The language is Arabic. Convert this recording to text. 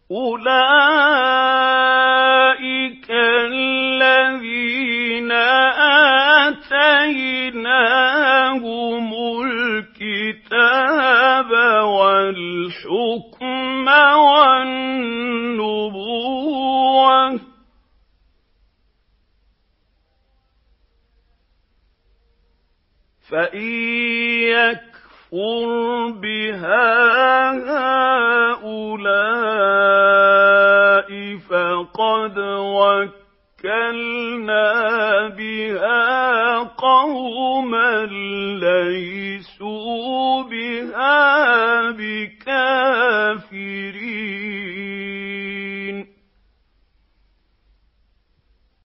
أُولَٰئِكَ الَّذِينَ آتَيْنَاهُمُ الْكِتَابَ وَالْحُكْمَ وَالنُّبُوَّةَ ۚ فَإِن يَكْفُرْ بِهَا هَٰؤُلَاءِ فَقَدْ وَكَّلْنَا بِهَا قَوْمًا لَّيْسُوا بِهَا بِكَافِرِينَ.